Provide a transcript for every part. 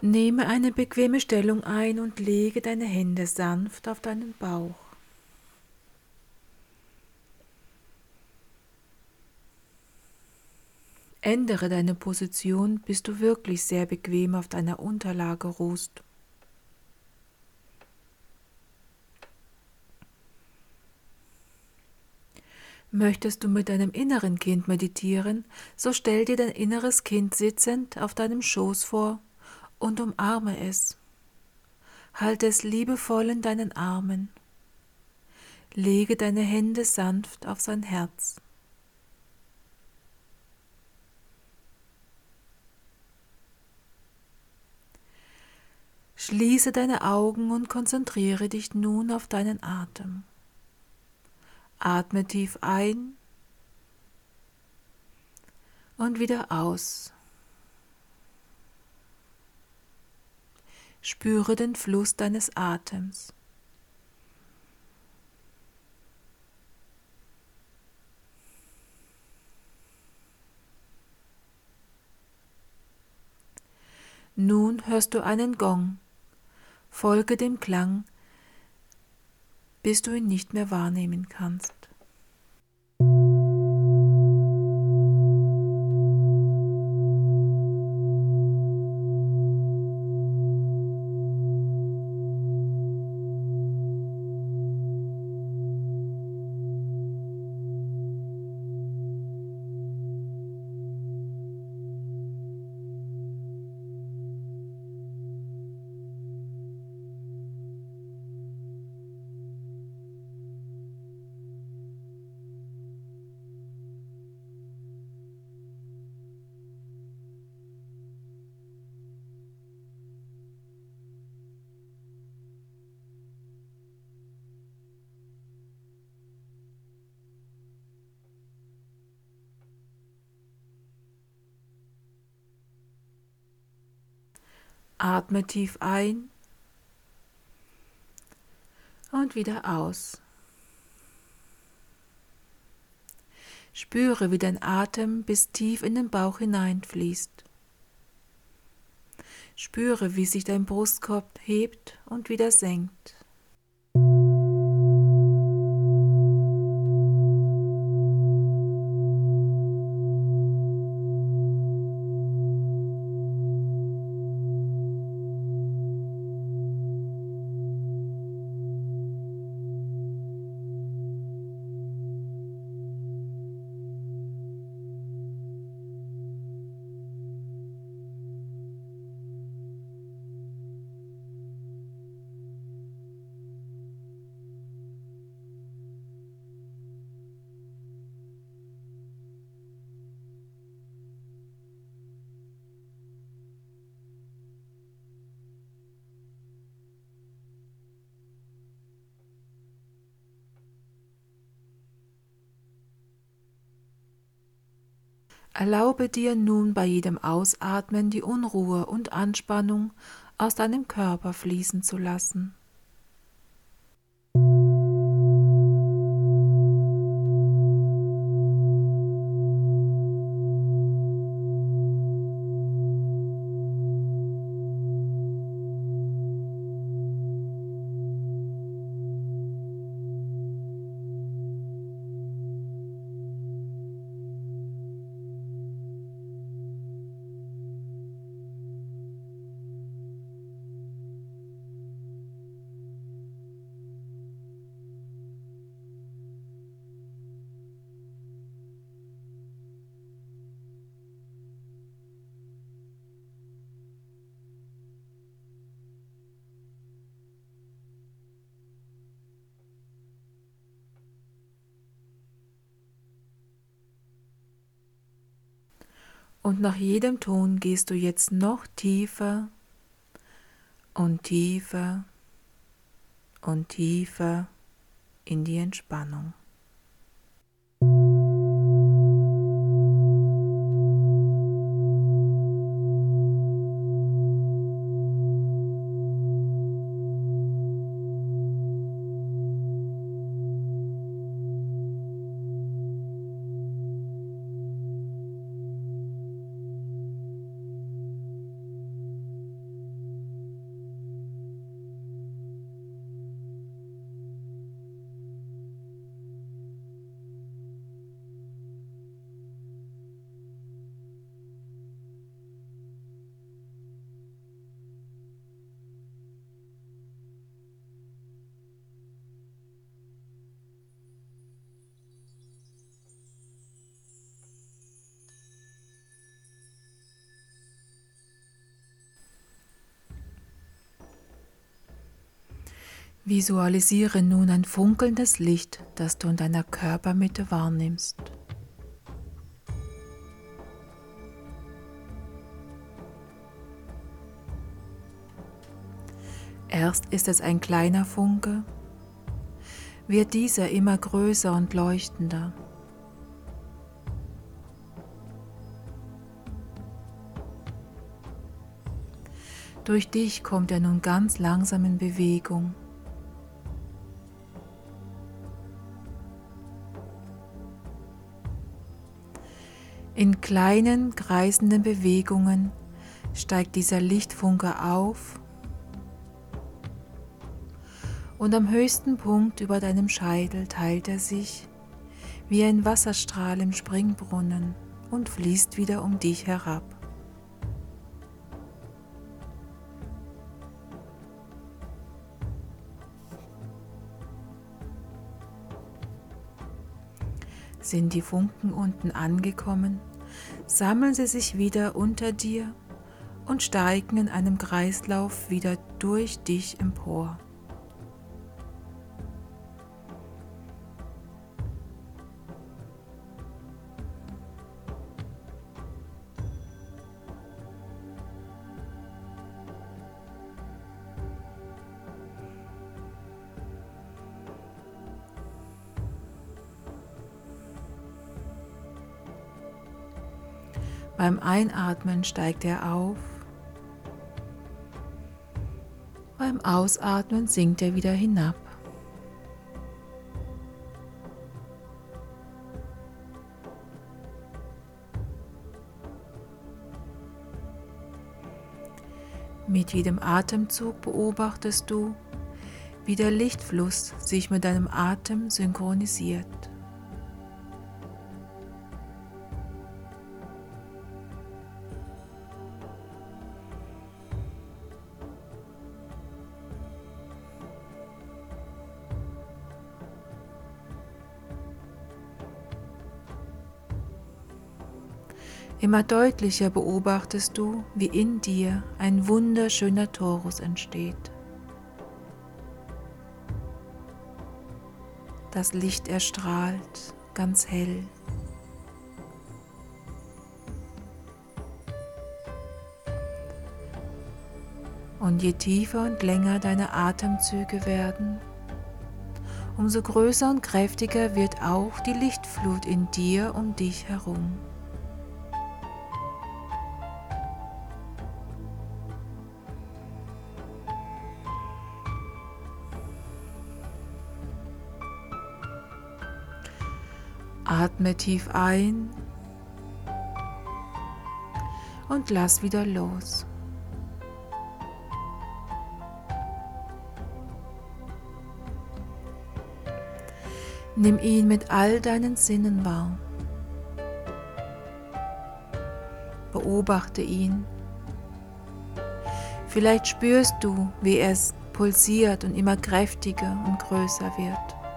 Nehme eine bequeme Stellung ein und lege deine Hände sanft auf deinen Bauch. Ändere deine Position, bis du wirklich sehr bequem auf deiner Unterlage ruhst. Möchtest du mit deinem inneren Kind meditieren, so stell dir dein inneres Kind sitzend auf deinem Schoß vor und umarme es. Halte es liebevoll in deinen Armen. Lege deine Hände sanft auf sein Herz. Schließe deine Augen und konzentriere dich nun auf deinen Atem. Atme tief ein und wieder aus. Spüre den Fluss deines Atems. Nun hörst du einen Gong. Folge dem Klang, bis du ihn nicht mehr wahrnehmen kannst. Atme tief ein und wieder aus. Spüre, wie dein Atem bis tief in den Bauch hineinfließt. Spüre, wie sich dein Brustkorb hebt und wieder senkt. Erlaube dir nun bei jedem Ausatmen die Unruhe und Anspannung aus deinem Körper fließen zu lassen. Und nach jedem Ton gehst du jetzt noch tiefer und tiefer und tiefer in die Entspannung. Visualisiere nun ein funkelndes Licht, das du in deiner Körpermitte wahrnimmst. Erst ist es ein kleiner Funke, wird dieser immer größer und leuchtender. Durch dich kommt er nun ganz langsam in Bewegung. In kleinen, kreisenden Bewegungen steigt dieser Lichtfunke auf und am höchsten Punkt über deinem Scheitel teilt er sich wie ein Wasserstrahl im Springbrunnen und fließt wieder um dich herab. Sind die Funken unten angekommen, sammeln sie sich wieder unter dir und steigen in einem Kreislauf wieder durch dich empor. Beim Einatmen steigt er auf, beim Ausatmen sinkt er wieder hinab. Mit jedem Atemzug beobachtest du, wie der Lichtfluss sich mit deinem Atem synchronisiert. Immer deutlicher beobachtest du, wie in dir ein wunderschöner Torus entsteht. Das Licht erstrahlt ganz hell. Und je tiefer und länger deine Atemzüge werden, umso größer und kräftiger wird auch die Lichtflut in dir um dich herum. Atme tief ein und lass wieder los. Nimm ihn mit all deinen Sinnen wahr. Beobachte ihn. Vielleicht spürst du, wie es pulsiert und immer kräftiger und größer wird.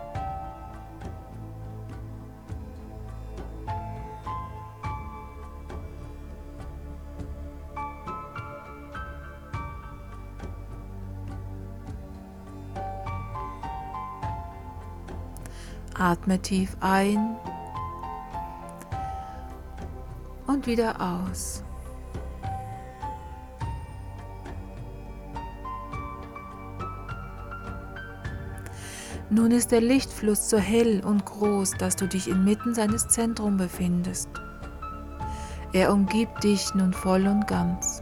Atme tief ein und wieder aus. Nun ist der Lichtfluss so hell und groß, dass du dich inmitten seines Zentrums befindest. Er umgibt dich nun voll und ganz.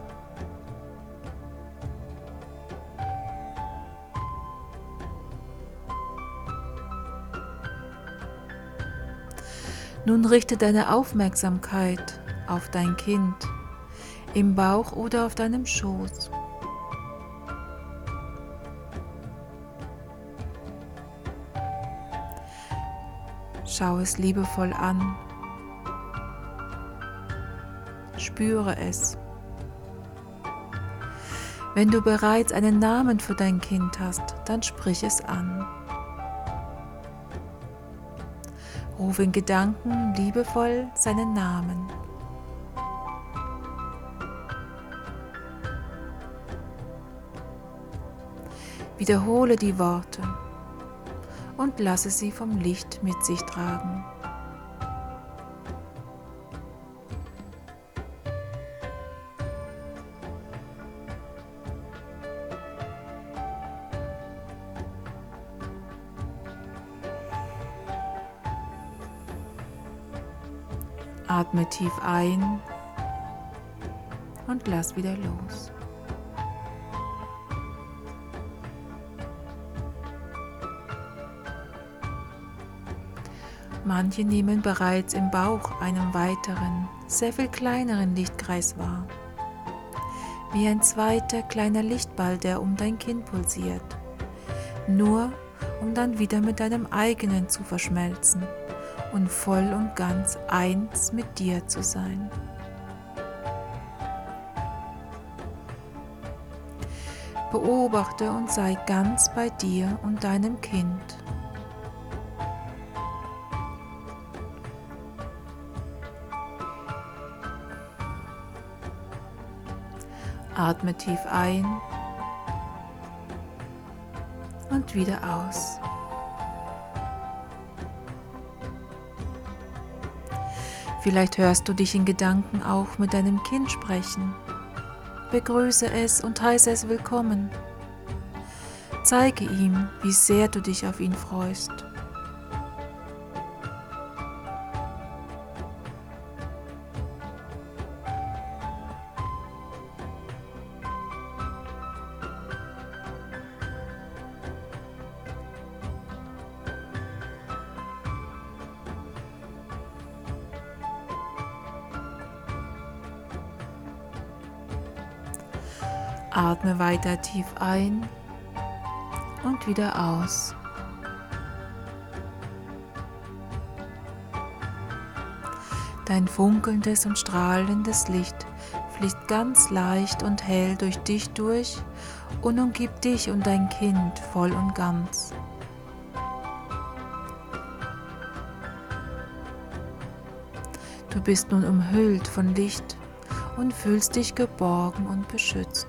Nun richte deine Aufmerksamkeit auf dein Kind, im Bauch oder auf deinem Schoß. Schau es liebevoll an. Spüre es. Wenn du bereits einen Namen für dein Kind hast, dann sprich es an. Ruf in Gedanken liebevoll seinen Namen. Wiederhole die Worte und lasse sie vom Licht mit sich tragen. Atme tief ein und lass wieder los. Manche nehmen bereits im Bauch einen weiteren, sehr viel kleineren Lichtkreis wahr, wie ein zweiter kleiner Lichtball, der um dein Kind pulsiert, nur um dann wieder mit deinem eigenen zu verschmelzen und voll und ganz eins mit dir zu sein. Beobachte und sei ganz bei dir und deinem Kind. Atme tief ein und wieder aus. Vielleicht hörst du dich in Gedanken auch mit deinem Kind sprechen. Begrüße es und heiße es willkommen. Zeige ihm, wie sehr du dich auf ihn freust. Atme weiter tief ein und wieder aus. Dein funkelndes und strahlendes Licht fließt ganz leicht und hell durch dich durch und umgibt dich und dein Kind voll und ganz. Du bist nun umhüllt von Licht und fühlst dich geborgen und beschützt.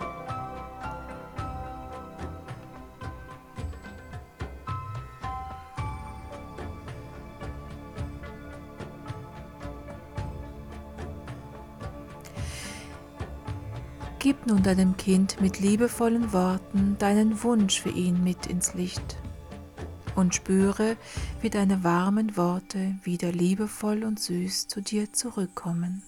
Gib nun deinem Kind mit liebevollen Worten deinen Wunsch für ihn mit ins Licht und spüre, wie deine warmen Worte wieder liebevoll und süß zu dir zurückkommen.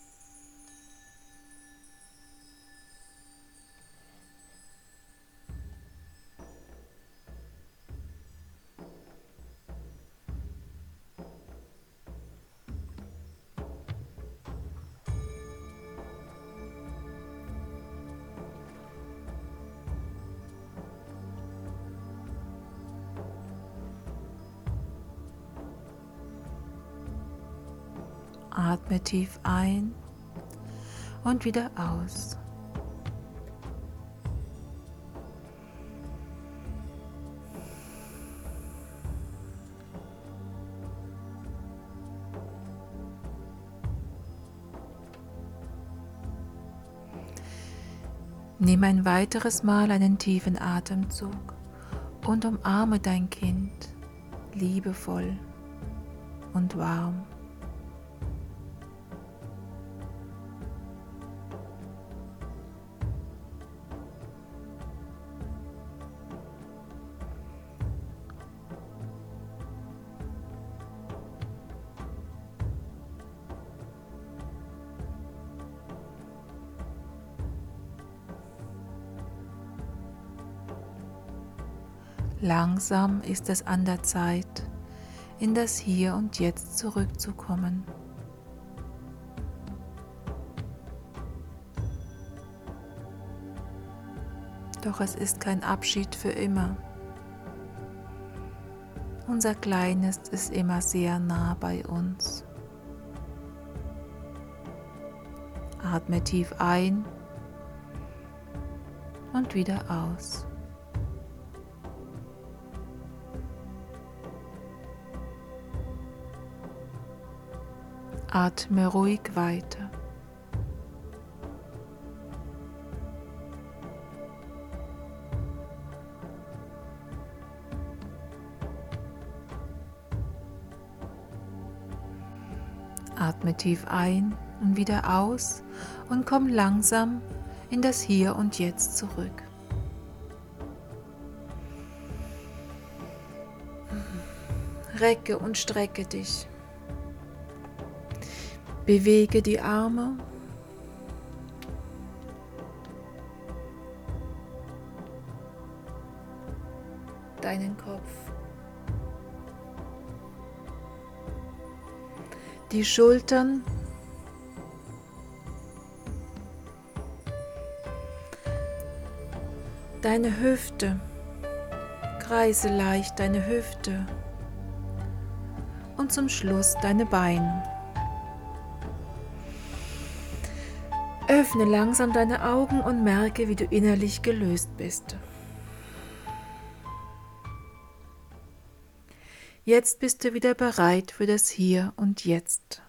Atme tief ein und wieder aus. Nimm ein weiteres Mal einen tiefen Atemzug und umarme dein Kind liebevoll und warm. Langsam ist es an der Zeit, in das Hier und Jetzt zurückzukommen. Doch es ist kein Abschied für immer. Unser Kleines ist immer sehr nah bei uns. Atme tief ein und wieder aus. Atme ruhig weiter. Atme tief ein und wieder aus und komm langsam in das Hier und Jetzt zurück. Recke und strecke dich. Bewege die Arme. Deinen Kopf. Die Schultern. Deine Hüfte. Kreise leicht deine Hüfte. Und zum Schluss deine Beine. Öffne langsam deine Augen und merke, wie du innerlich gelöst bist. Jetzt bist du wieder bereit für das Hier und Jetzt.